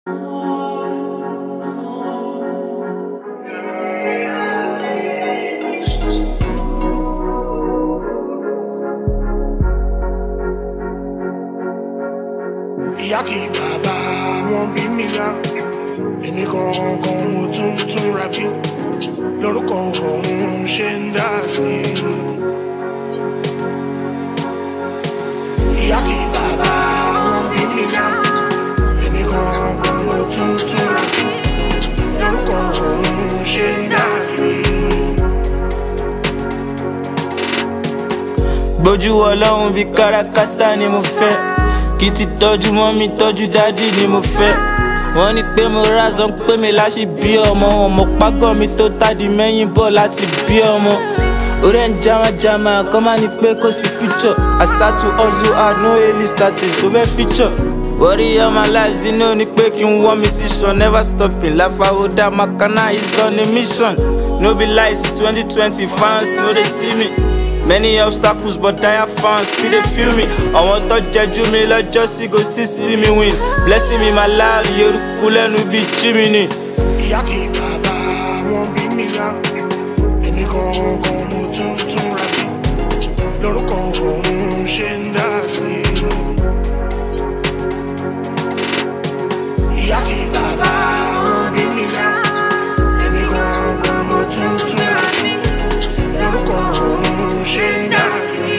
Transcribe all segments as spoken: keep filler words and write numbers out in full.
Yati baba won bí mi la èmi gangan mo tún tún ra bí lórúkọ òun ṣe ń dá sí. Yati baba won bí mi la èmi gangan mo tún tún ra bí lórúkọ òun ṣe ń dá sí. Gbójú Ọlọ́run bí kárakáta ni mo fẹ́. Kí ti tọ́jú mọ́mí tọ́jú dádì ni mo fẹ́. Wọ́n ní pé mo rázán pé mi láṣì bí ọmọ. Ọmọ págọ́ mi tó tádì mẹ́yìn bọ̀ láti bí ọmọ. Orí ń jama jama kọ́ máa ní pé kò sí future. I start to hustle hard, no early status tó fẹ́ feature. Worry all my life, you know ní pé kí n wọ́n mi sí ṣan. Never stopping, láfàwọ́dà Makana is on a mission. No be lies, twenty twenty fans no dey see me. Many obstacles, but I have fans, still they feel me. I want to judge me like Jussie, go still see me win. Blessing me, my life, you're cool and we be Jiminy. Yati baba, won bí mi la, èmi gangan mo tún tún ra bí, lórúkọ òun ṣe ń dá sí. Yati baba, won bí mi la, èmi gangan mo tún tún ra bí, lórúkọ òun ṣe ń dá sí.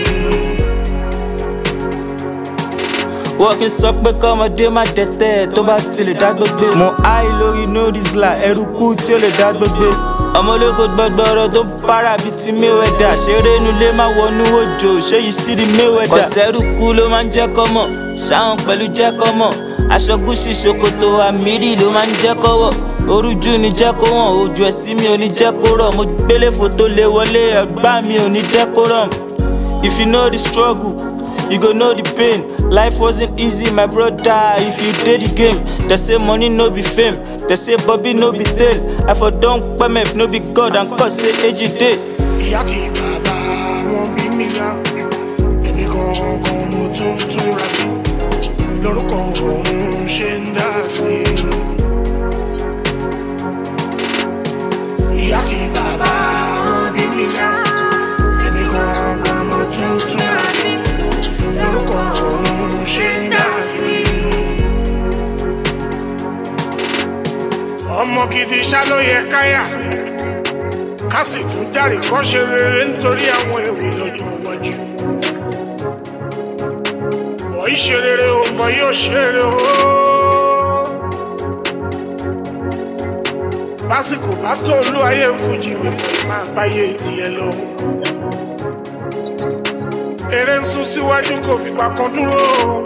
Walking sọ pé kọ́mọdé má dẹ̀tẹ̀ tó bá ti lè dá gbogbo. Mo háì lórí no rizla, ẹrú kú tí ó lè dá gbogbo. Ọmọ ológo gbọgbọrọ tó ń para bíi ti Mayweather. Ṣeré nulẹ̀ má wọnú òjò, ṣé yìí sí di Mayweather. Kọ̀sẹ́rù kú ló máa ń jẹ́ kọ́mọ̀, ṣáwọn pẹ̀lú jẹ́ kọ́mọ̀. Aṣọ Gucci ṣòkòtò àmìrì ló máa ń jẹ́ kọ́wọ̀. Orújú ni jẹ́ kó wọ̀n, ojú ẹ̀sìn mi ò ní jẹ́ kó rọ̀. Mo gbélé fòtó lé wọlé, ẹ̀gbá mi ò ní decorum. If you know the struggle, you go know the pain. Life wasn't easy, my brother, if you did the game. They say money no be fame, they say Bobby no be tail. I for don't pay me if no be God and cause say age day. Yati baba won bí mi la, èmi gangan mo tún tún ra bí, lórúkọ òun ṣe ń dá sí. Yati baba won bí mi la, èmi gangan mo tún tún ra bí, lórúkọ òun ṣe ń dá sí. Ọmọ gidi ṣá ló yẹ káyà, ká sì tún járe kọ́ ṣe rere nítorí àwọn èrè lọ́jọ́ iwájú. Bọ̀ í ṣe rere o, bọ̀ yóò ṣe rere o. Lásìkò bá tó olú ayé fújì mi máa báyé ìdíyẹ lọ. Eré ń sún síwájú kò fìgbà kan dúró.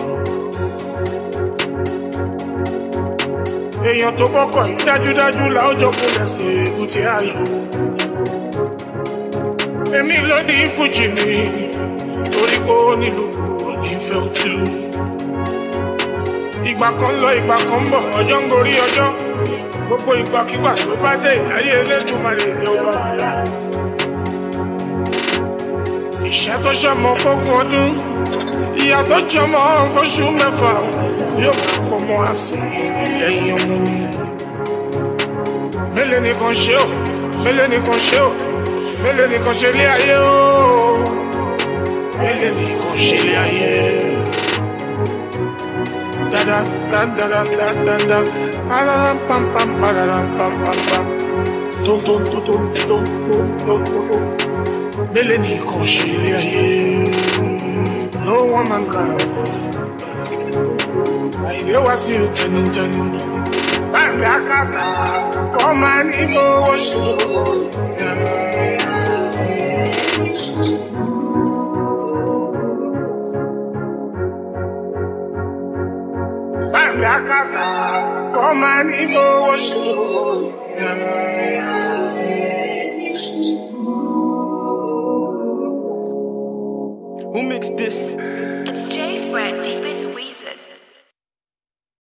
Èèyàn tó bọ́kọ̀ yìí dájúdájú láwùjọ kò lẹ́sẹ̀ èbúté ayọ̀. Èmi ló ní fújì mi torí kó nílùú onífẹ́ òtú. Ìgbà kan lọ ìgbà kan bọ̀, ọjọ́ ń gorí ọjọ́. Gbogbo ìgbàkígbà tó bá dé ìláyé Elédùmarè ní ọba ọ̀la. Ìṣẹ́ tó ṣọmọ fógún ọdún, ìyá tó jọmọ fóṣù mẹ́fà yóò pọ̀ mọ́ àsì lẹ́yìn ọmọ mi. Mélòó nìkan ṣe ò, mélòó nìkan ṣe ò, mélòó nìkan ṣe lé ayé o, mélòó nìkan ṣe lé ayé. Dada dada dada dada, pararam pam pam pararam pam pam pam, tom tom tom tom tom tom tom. Mélòó nìkan ṣe lé ayé. No one man can. I never see you turning, turning. Banga casa, for money for worship. Banga casa, for money for worship.